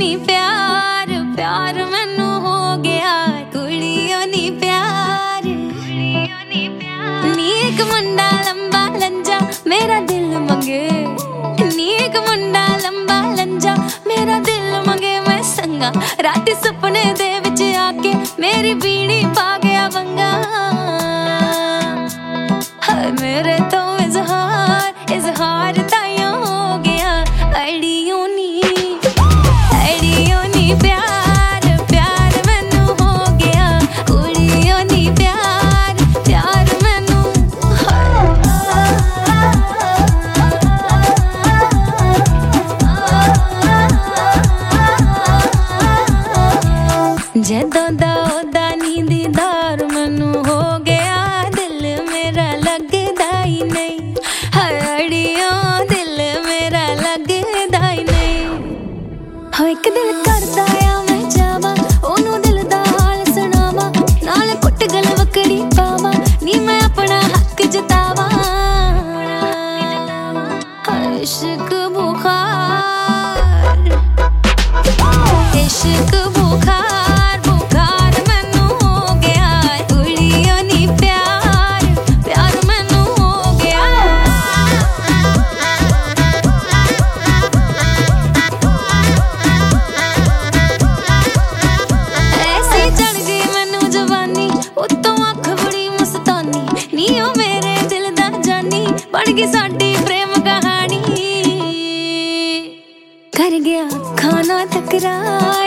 नी प्यार प्यार मैनू हो गया कुड़ियों नी प्यार नी एक मुंडा लंबा लंजा मेरा दिल मंगे नी एक मुंडा लंबा लंजा मेरा दिल मंगे मैं संगा रात सपने दे विच आके मेरी बीड़ी पा गया वंगा मेरे तो इजहार ताइयों हो गया अड़ियों नी प्यार प्यार मैनू हो गया कुड़ियों नी प्यार प्यार मैनू जदों दा ओदा नी दीदार मैनू हो गया दिल मेरा लगदा ही नहीं अड़ियों दिल मेरा लगदा ही नहीं हाँ एक दिल करदा आ मैं जावा ओनू दिल दा हाल सुनावा नाल कुट गल वकड़ी पावा नी मैं अपना हक जतावा इश्क बुखार इश्क बुखार बुखार मैनू हो गया कुड़ियों नी प्यार प्यार मैनू हो गया ऐसी चढ़ गई मैनू जवानी उत्तों अख बड़ी मस्तानी नी ओ मेरे दिल दा जानी बन गई साडी प्रेम कहानी कर गया खाना तकरार